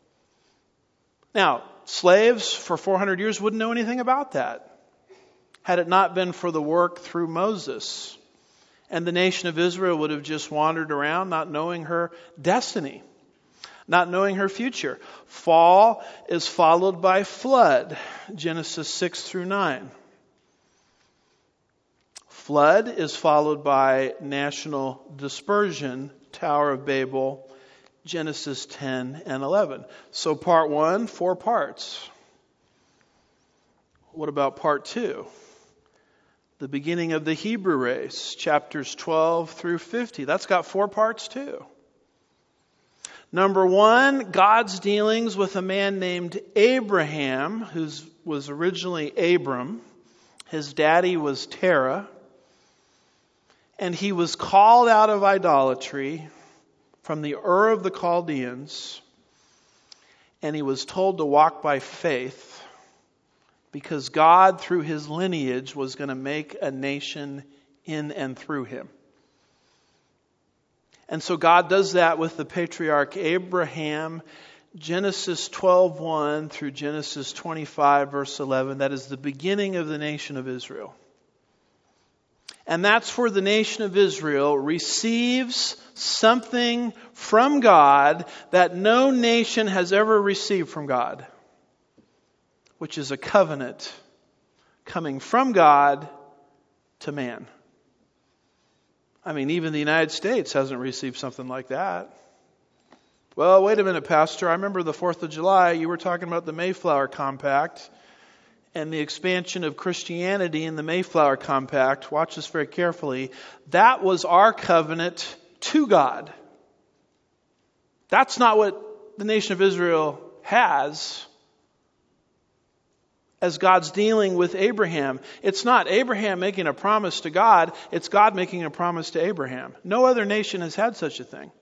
Speaker 1: Now, slaves for four hundred years wouldn't know anything about that, had it not been for the work through Moses. And the nation of Israel would have just wandered around not knowing her destiny. Not knowing her future. Fall is followed by flood. Genesis six through nine. Flood is followed by national dispersion. Tower of Babel. Genesis ten and eleven. So part one, four parts. What about part two? The beginning of the Hebrew race. Chapters twelve through fifty. That's got four parts too. Number one, God's dealings with a man named Abraham, who was originally Abram. His daddy was Terah. And he was called out of idolatry from the Ur of the Chaldeans. And he was told to walk by faith because God, through his lineage, was going to make a nation in and through him. And so God does that with the patriarch Abraham. Genesis twelve one through Genesis twenty-five verse eleven. That is the beginning of the nation of Israel. And that's where the nation of Israel receives something from God that no nation has ever received from God, which is a covenant coming from God to man. I mean, even the United States hasn't received something like that. Well, wait a minute, Pastor. I remember the fourth of July, you were talking about the Mayflower Compact and the expansion of Christianity in the Mayflower Compact. Watch this very carefully. That was our covenant to God. That's not what the nation of Israel has as God's dealing with Abraham. It's not Abraham making a promise to God. It's God making a promise to Abraham. No other nation has had such a thing.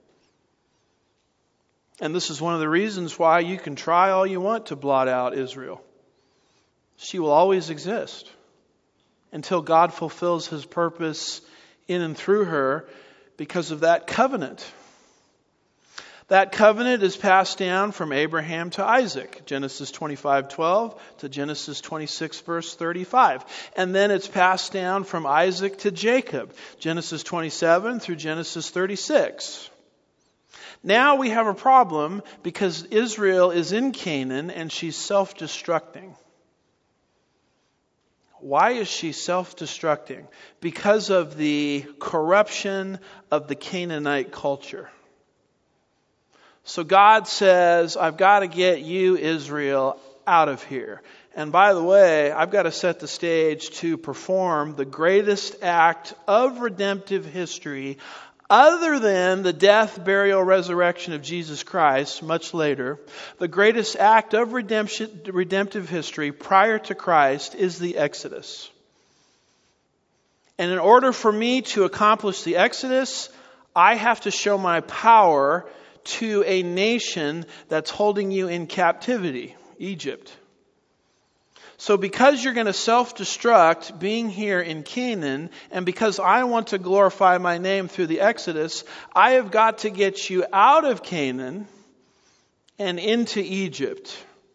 Speaker 1: And this is one of the reasons why you can try all you want to blot out Israel. She will always exist until God fulfills his purpose in and through her because of that covenant. That covenant is passed down from Abraham to Isaac, Genesis twenty-five twelve to Genesis twenty-six verse thirty-five. And then it's passed down from Isaac to Jacob, Genesis twenty-seven through Genesis thirty-six. Now we have a problem because Israel is in Canaan and she's self-destructing. Why is she self-destructing? Because of the corruption of the Canaanite culture. So God says, I've got to get you, Israel, out of here. And by the way, I've got to set the stage to perform the greatest act of redemptive history other than the death, burial, resurrection of Jesus Christ much later. The greatest act of redemption, redemptive history prior to Christ is the Exodus. And in order for me to accomplish the Exodus, I have to show my power to a nation that's holding you in captivity, Egypt. So because you're going to self-destruct being here in Canaan, and because I want to glorify my name through the Exodus, I have got to get you out of Canaan and into Egypt.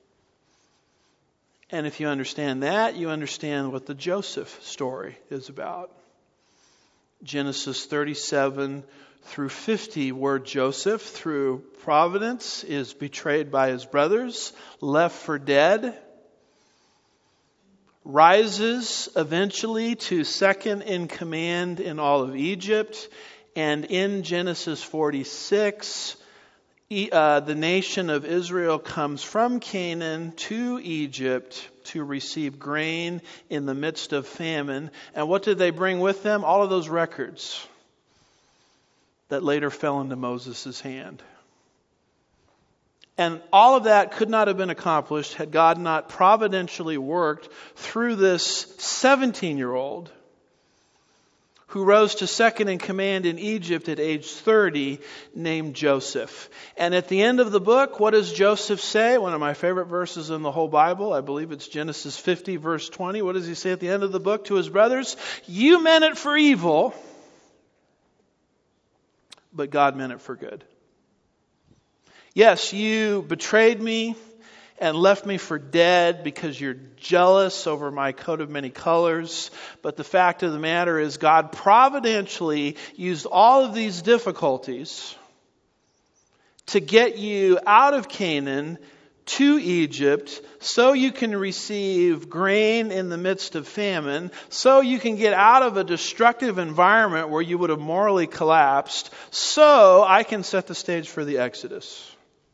Speaker 1: And if you understand that, you understand what the Joseph story is about. Genesis thirty-seven through fifty, where Joseph, through providence, is betrayed by his brothers, left for dead, rises eventually to second in command in all of Egypt, and in Genesis forty-six, uh, the nation of Israel comes from Canaan to Egypt to receive grain in the midst of famine. And what did they bring with them? All of those records that later fell into Moses' hand. And all of that could not have been accomplished had God not providentially worked through this seventeen-year-old who rose to second in command in Egypt at age thirty, named Joseph. And at the end of the book, what does Joseph say? One of my favorite verses in the whole Bible. I believe it's Genesis fifty, verse twenty. What does he say at the end of the book to his brothers? You meant it for evil, but God meant it for good. Yes, you betrayed me and left me for dead because you're jealous over my coat of many colors. But the fact of the matter is God providentially used all of these difficulties to get you out of Canaan to Egypt so you can receive grain in the midst of famine, so you can get out of a destructive environment where you would have morally collapsed, so I can set the stage for the Exodus.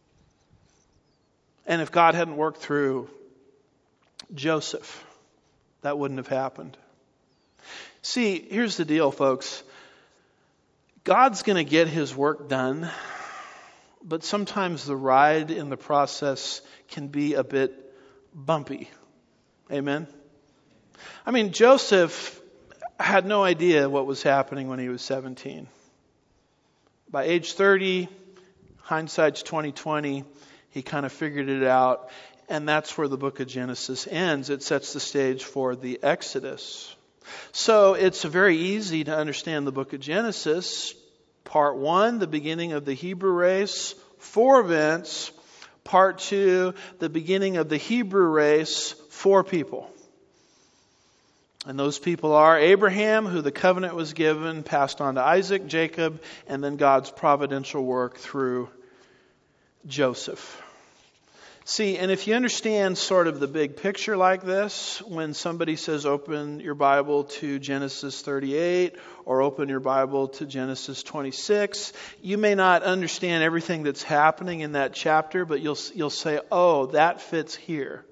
Speaker 1: And if God hadn't worked through Joseph, that wouldn't have happened. See, here's the deal, folks. God's going to get his work done, but sometimes the ride in the process can be a bit bumpy. Amen? I mean, Joseph had no idea what was happening when he was seventeen. By age thirty, hindsight's twenty twenty, he kind of figured it out. And that's where the book of Genesis ends. It sets the stage for the Exodus. So it's very easy to understand the book of Genesis. Part one, the beginning of the Hebrew race, four events. Part two, the beginning of the Hebrew race, four people. And those people are Abraham, who the covenant was given, passed on to Isaac, Jacob, and then God's providential work through Joseph. See, and if you understand sort of the big picture like this, when somebody says open your Bible to Genesis thirty-eight or open your Bible to Genesis twenty-six, you may not understand everything that's happening in that chapter, but you'll you'll say, oh, that fits here.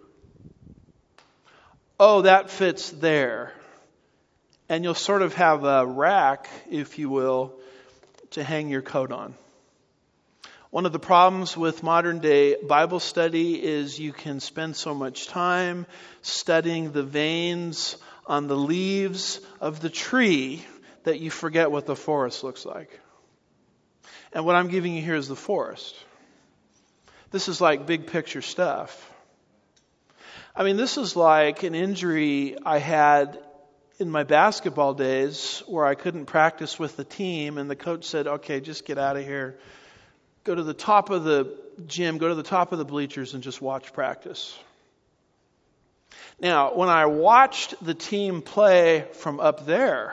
Speaker 1: Oh, that fits there. And you'll sort of have a rack, if you will, to hang your coat on. One of the problems with modern day Bible study is you can spend so much time studying the veins on the leaves of the tree that you forget what the forest looks like. And what I'm giving you here is the forest. This is like big picture stuff. I mean, this is like an injury I had in my basketball days where I couldn't practice with the team, and the coach said, okay, just get out of here. Go to the top of the gym, go to the top of the bleachers and just watch practice. Now, when I watched the team play from up there,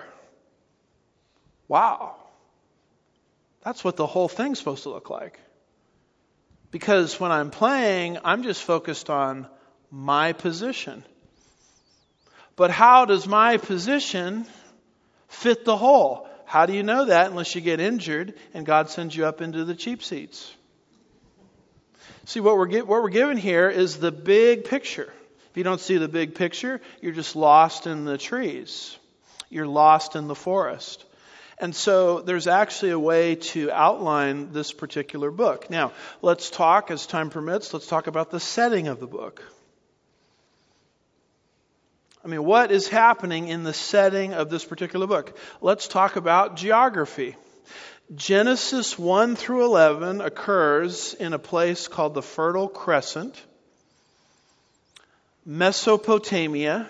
Speaker 1: wow, that's what the whole thing's supposed to look like. Because when I'm playing, I'm just focused on my position. But how does my position fit the whole? How do you know that unless you get injured and God sends you up into the cheap seats? See, what we're, what we're given here is the big picture. If you don't see the big picture, you're just lost in the trees. You're lost in the forest. And so there's actually a way to outline this particular book. Now, let's talk, as time permits, let's talk about the setting of the book. I mean, what is happening in the setting of this particular book? Let's talk about geography. Genesis one through eleven occurs in a place called the Fertile Crescent, Mesopotamia.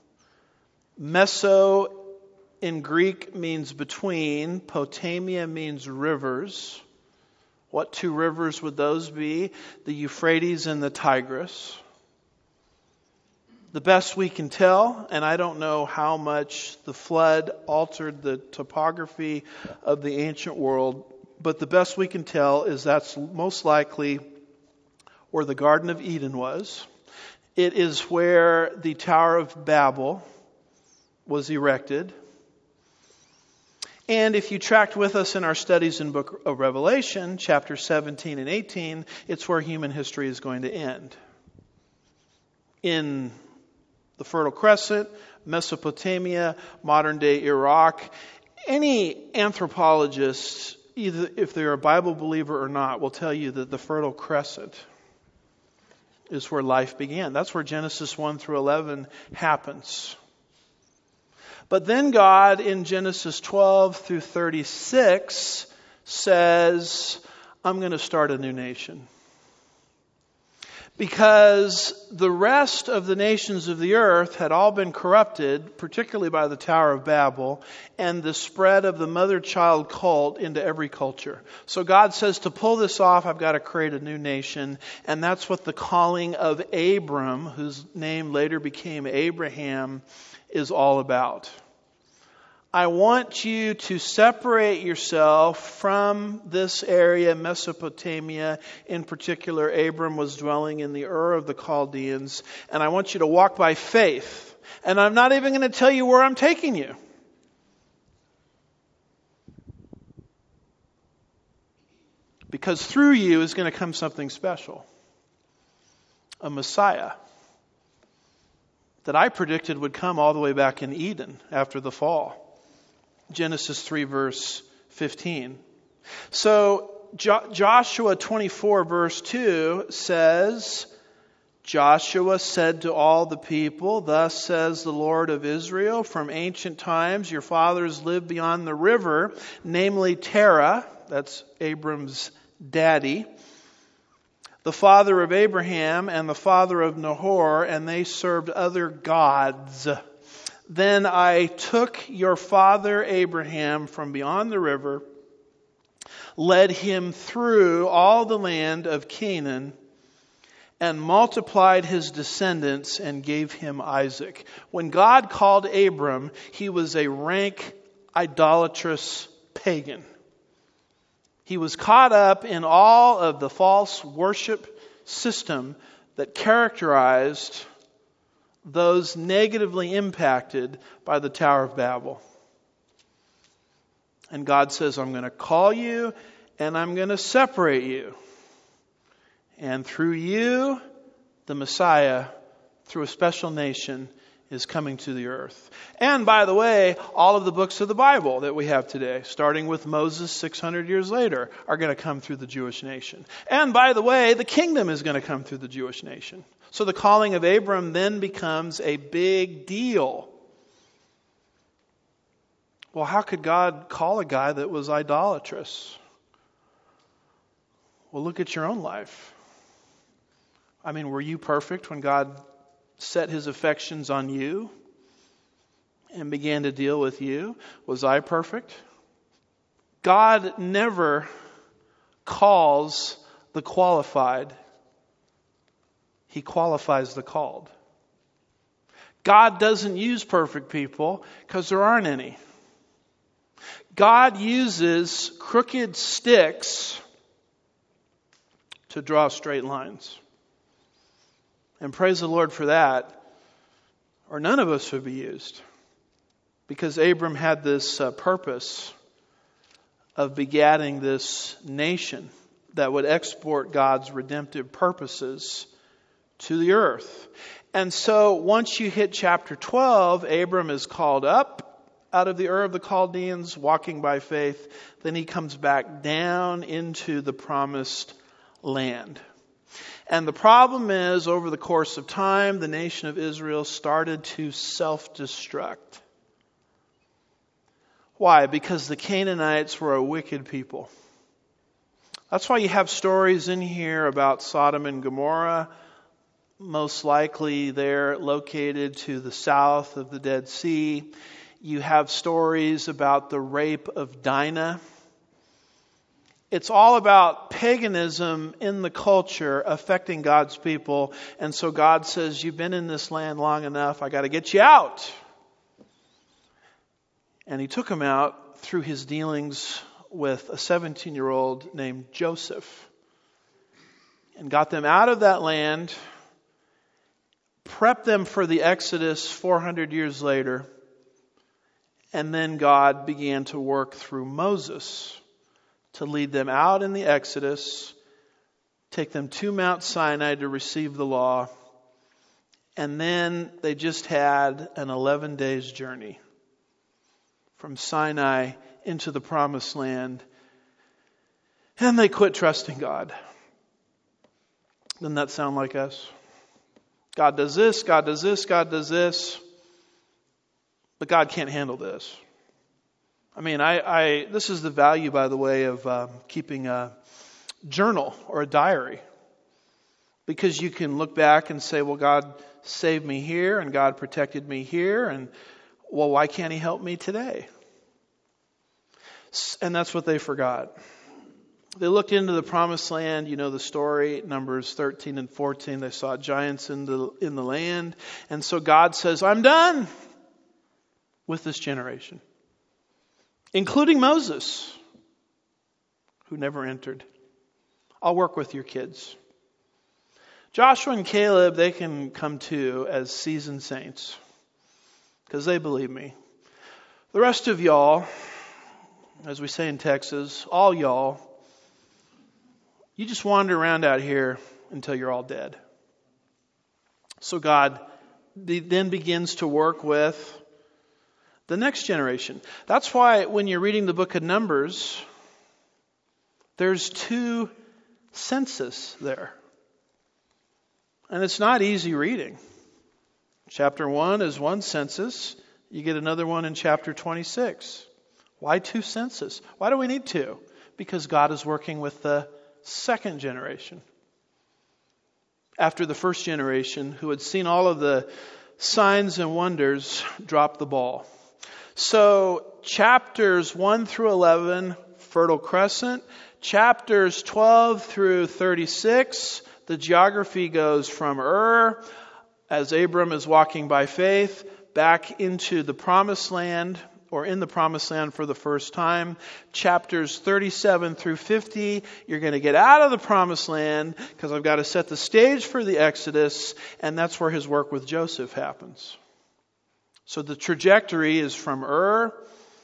Speaker 1: Meso in Greek means between. Potamia means rivers. What two rivers would those be? The Euphrates and the Tigris. The best we can tell, and I don't know how much the flood altered the topography of the ancient world, but the best we can tell is that's most likely where the Garden of Eden was. It is where the Tower of Babel was erected. And if you tracked with us in our studies in Book of Revelation, chapter seventeen and eighteen, it's where human history is going to end. In the Fertile Crescent, Mesopotamia, modern-day Iraq. Any anthropologist, either if they're a Bible believer or not, will tell you that the Fertile Crescent is where life began. That's where Genesis one through eleven happens. But then God, in Genesis twelve through thirty-six, says, I'm going to start a new nation. Because the rest of the nations of the earth had all been corrupted, particularly by the Tower of Babel, and the spread of the mother-child cult into every culture. So God says, to pull this off, I've got to create a new nation. And that's what the calling of Abram, whose name later became Abraham, is all about. I want you to separate yourself from this area, Mesopotamia. In particular, Abram was dwelling in the Ur of the Chaldeans. And I want you to walk by faith. And I'm not even going to tell you where I'm taking you. Because through you is going to come something special. A Messiah that I predicted would come all the way back in Eden after the fall. Genesis three, verse fifteen. So jo- Joshua twenty-four, verse two says, Joshua said to all the people, thus says the Lord of Israel, from ancient times your fathers lived beyond the river, namely Terah, that's Abram's daddy. the father of Abraham and the father of Nahor, and they served other gods. Then I took your father Abraham from beyond the river, led him through all the land of Canaan, and multiplied his descendants and gave him Isaac. When God called Abram, he was a rank idolatrous pagan. He was caught up in all of the false worship system that characterized those negatively impacted by the Tower of Babel. And God says, I'm going to call you and I'm going to separate you. And through you, the Messiah, through a special nation, is coming to the earth. And by the way, all of the books of the Bible that we have today, starting with Moses six hundred years later, are going to come through the Jewish nation. And by the way, the kingdom is going to come through the Jewish nation. So the calling of Abram then becomes a big deal. Well, how could God call a guy that was idolatrous? Well, look at your own life. I mean, were you perfect when God set his affections on you and began to deal with you? Was I perfect? God never calls the qualified. He qualifies the called. God doesn't use perfect people because there aren't any. God uses crooked sticks to draw straight lines. And praise the Lord for that, or none of us would be used. Because Abram had this uh, purpose of begatting this nation that would export God's redemptive purposes to the earth. And so once you hit chapter twelve, Abram is called up out of the Ur of the Chaldeans, walking by faith. Then he comes back down into the promised land. And the problem is, over the course of time, the nation of Israel started to self-destruct. Why? Because the Canaanites were a wicked people. That's why you have stories in here about Sodom and Gomorrah. Most likely they're located to the south of the Dead Sea. You have stories about the rape of Dinah. It's all about paganism in the culture affecting God's people. And so God says, you've been in this land long enough. I got to get you out. And he took him out through his dealings with a seventeen-year-old named Joseph. And got them out of that land, prepped them for the Exodus four hundred years later. And then God began to work through Moses to lead them out in the Exodus, take them to Mount Sinai to receive the law, and then they just had an eleven days journey from Sinai into the promised land, and they quit trusting God. Doesn't that sound like us? God does this, God does this, God does this, but God can't handle this. I mean, I, I this is the value, by the way, of uh, keeping a journal or a diary. Because you can look back and say, well, God saved me here and God protected me here. And, well, why can't he help me today? And that's what they forgot. They looked into the promised land. You know the story, Numbers thirteen and fourteen. They saw giants in the, in the land. And so God says, I'm done with this generation. Including Moses, who never entered. I'll work with your kids. Joshua and Caleb, they can come too as seasoned saints. Because they believe me. The rest of y'all, as we say in Texas, all y'all, you just wander around out here until you're all dead. So God then begins to work with the next generation. That's why when you're reading the book of Numbers, there's two census there. And it's not easy reading. Chapter one is one census. You get another one in chapter twenty-six. Why two census? Why do we need two? Because God is working with the second generation. after the first generation, who had seen all of the signs and wonders, dropped the ball. So chapters one through eleven, Fertile Crescent. Chapters twelve through thirty-six, the geography goes from Ur, as Abram is walking by faith, back into the Promised Land, or in the Promised Land for the first time. Chapters thirty-seven through fifty, you're going to get out of the Promised Land because I've got to set the stage for the Exodus, and that's where his work with Joseph happens. So the trajectory is from Ur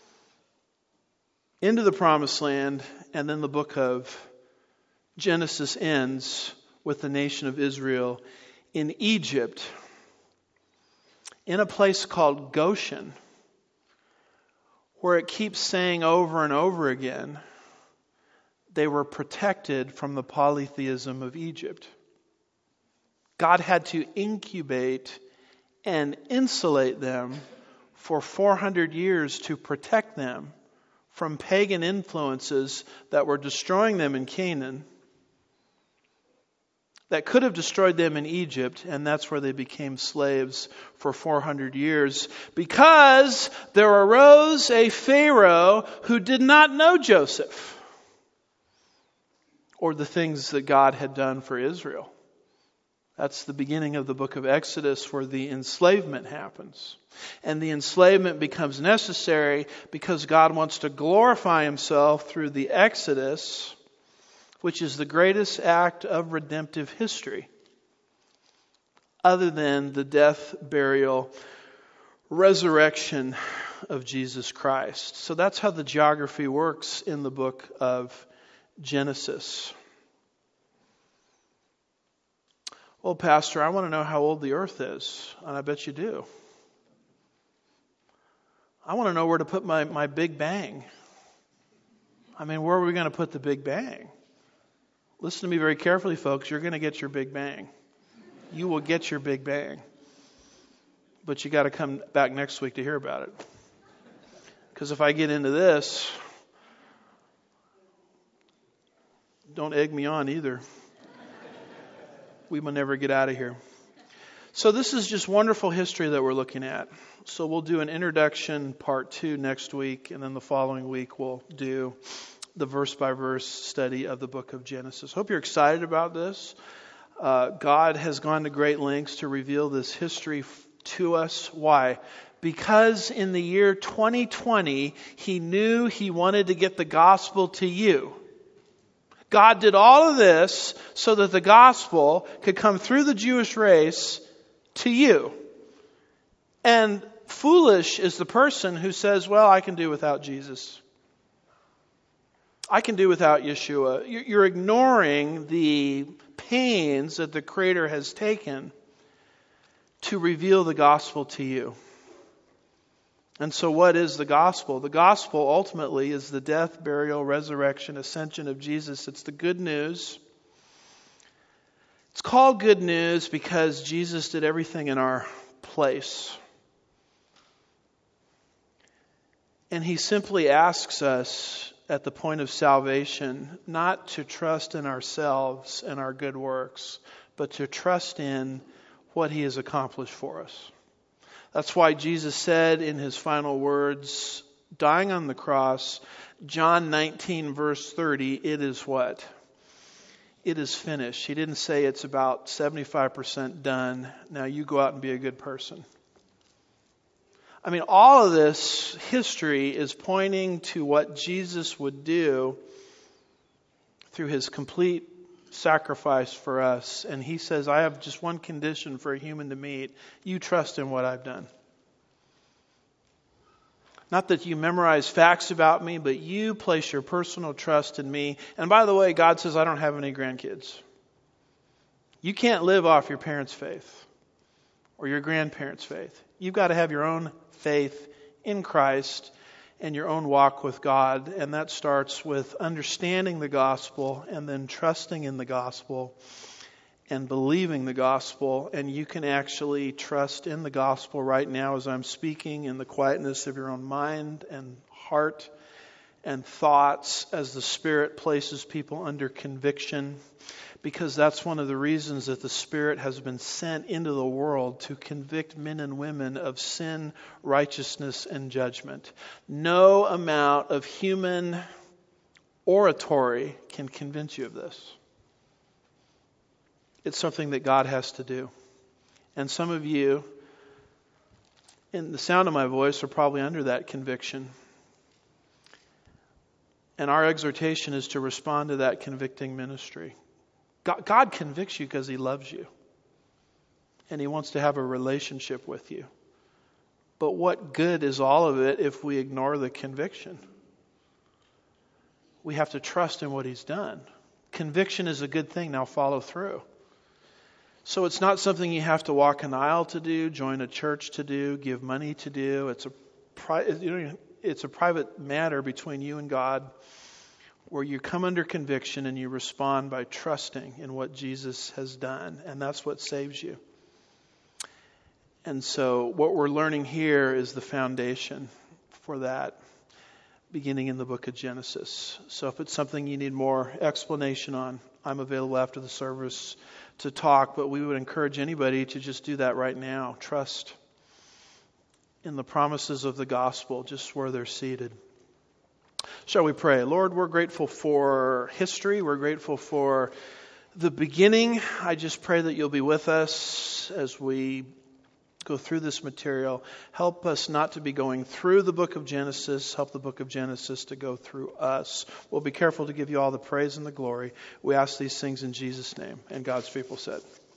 Speaker 1: into the Promised Land, and then the book of Genesis ends with the nation of Israel in Egypt, in a place called Goshen, where it keeps saying over and over again, they were protected from the polytheism of Egypt. God had to incubate and insulate them for four hundred years to protect them from pagan influences that were destroying them in Canaan, that could have destroyed them in Egypt, and that's where they became slaves for four hundred years, because there arose a Pharaoh who did not know Joseph or the things that God had done for Israel. That's the beginning of the book of Exodus, where the enslavement happens. And the enslavement becomes necessary because God wants to glorify himself through the Exodus, which is the greatest act of redemptive history, other than the death, burial, resurrection of Jesus Christ. So that's how the geography works in the book of Genesis. Well, Pastor, I want to know how old the earth is, and I bet you do. I want to know where to put my, my Big Bang. I mean, where are we going to put the Big Bang? Listen to me very carefully, folks. You're going to get your Big Bang. You will get your Big Bang. But you got to come back next week to hear about it. Because if I get into this, don't egg me on either. We will never get out of here. So this is just wonderful history that we're looking at. So we'll do an introduction part two next week, and then the following week we'll do the verse-by-verse study of the book of Genesis. Hope you're excited about this. Uh, God has gone to great lengths to reveal this history f- to us. Why? Because in the year twenty twenty, He knew He wanted to get the gospel to you. God did all of this so that the gospel could come through the Jewish race to you. And foolish is the person who says, well, I can do without Jesus. I can do without Yeshua. You're ignoring the pains that the Creator has taken to reveal the gospel to you. And so what is the gospel? The gospel ultimately is the death, burial, resurrection, ascension of Jesus. It's the good news. It's called good news because Jesus did everything in our place. And He simply asks us at the point of salvation not to trust in ourselves and our good works, but to trust in what He has accomplished for us. That's why Jesus said in His final words, dying on the cross, John nineteen verse thirty, it is what? It is finished. He didn't say it's about seventy-five percent done. Now you go out and be a good person. I mean, all of this history is pointing to what Jesus would do through His complete sacrifice for us. And He says, I have just one condition for a human to meet. You trust in what I've done. Not that you memorize facts about me, but you place your personal trust in me. And by the way, God says, I don't have any grandkids. You can't live off your parents' faith or your grandparents' faith. You've got to have your own faith in Christ and your own walk with God. And that starts with understanding the gospel and then trusting in the gospel and believing the gospel. And you can actually trust in the gospel right now as I'm speaking in the quietness of your own mind and heart and thoughts as the Spirit places people under conviction. because that's one of the reasons that the Spirit has been sent into the world to convict men and women of sin, righteousness, and judgment. No amount of human oratory can convince you of this. It's something that God has to do. And some of you, in the sound of my voice, are probably under that conviction. And our exhortation is to respond to that convicting ministry. God, God convicts you because He loves you. And He wants to have a relationship with you. But what good is all of it if we ignore the conviction? We have to trust in what He's done. Conviction is a good thing. Now follow through. So it's not something you have to walk an aisle to do, join a church to do, give money to do. It's a pri- you know, it's a private matter between you and God, where you come under conviction and you respond by trusting in what Jesus has done. And that's what saves you. And so what we're learning here is the foundation for that, beginning in the book of Genesis. So if it's something you need more explanation on, I'm available after the service to talk, but we would encourage anybody to just do that right now. Trust in the promises of the gospel, just where they're seated. Shall we pray? Lord, we're grateful for history. We're grateful for the beginning. I just pray that you'll be with us as we go through this material. Help us not to be going through the book of Genesis. Help the book of Genesis to go through us. We'll be careful to give you all the praise and the glory. We ask these things in Jesus' name. And God's people said.